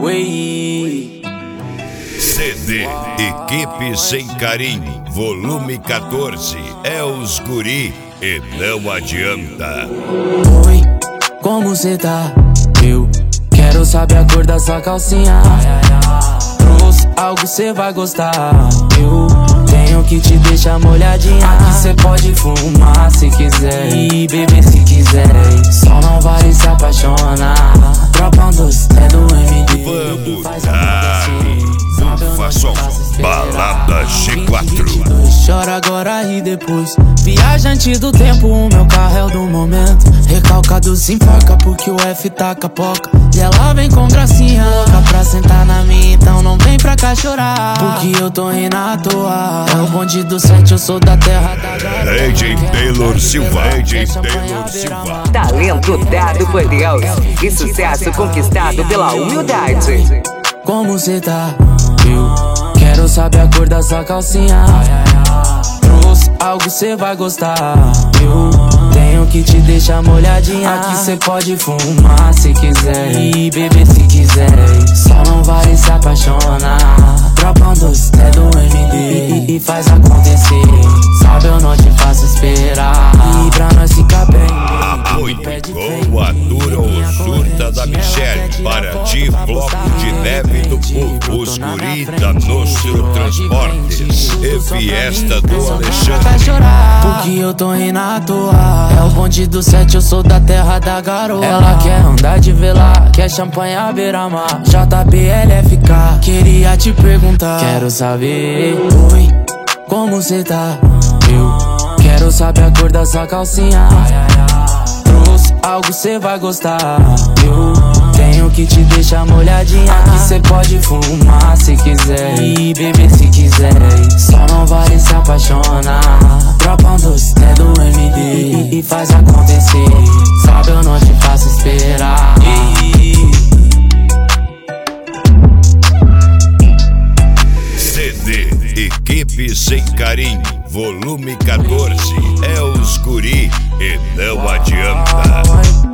Way. CD Equipe Sem Carinho, volume 14. É os guri e não adianta. Oi, como cê tá? Eu quero saber a cor da sua calcinha. Trouxe algo cê vai gostar. Eu tenho que te deixar molhadinha. Aqui cê pode fumar se quiser e beber se quiser. Só não vale se apaixonar. Tropa um doce, é do MD. Vamos dar Façom, balada G4. Chora agora e depois. Viajante do tempo, o meu carro é o do momento. Recalcado se enfoca porque o F tá capoca. E ela vem com gracinha, louca pra sentar na minha. Então não vem pra cá chorar, porque eu tô rindo à toa. É o bonde do 7, eu sou da terra da garota. AJ Taylor Silva, AJ Taylor Silva. Talento dado por Deus e sucesso conquistado pela humildade. Como cê tá? Eu quero saber a cor da sua calcinha. Trouxe algo cê vai gostar. Eu tenho que te deixar molhadinha. Aqui cê pode fumar se quiser e beber se quiser. Só não vale se apaixonar. Tropa um doce, é do MD e faz acontecer. Sabe, eu não te faço esperar. E pra nós ficar bem, Apoio com a dura ou surta da Michelle. Para ti, bloco de neve do povo. Os guri da Nostro Transportes e Fiesta do Alexandre. Vai chorar, porque eu tô rindo à toa. É o bonde do 7, eu sou da terra da garoa. Ela quer andar de velar, quer champanhe à beira-mar. JBLFK, queria te perguntar. Quero saber, oi, como cê tá? Eu quero saber a cor da sua calcinha. Trouxe algo cê vai gostar. Eu tenho que te deixar molhadinha. Aqui cê pode fumar se quiser e beber se quiser. Só não vale se apaixonar. Tropa um doce, é do MD e faz acontecer. Sabe, eu não te faço esperar. CD Equipe Sem Carinho, volume 14. É os guri e não adianta.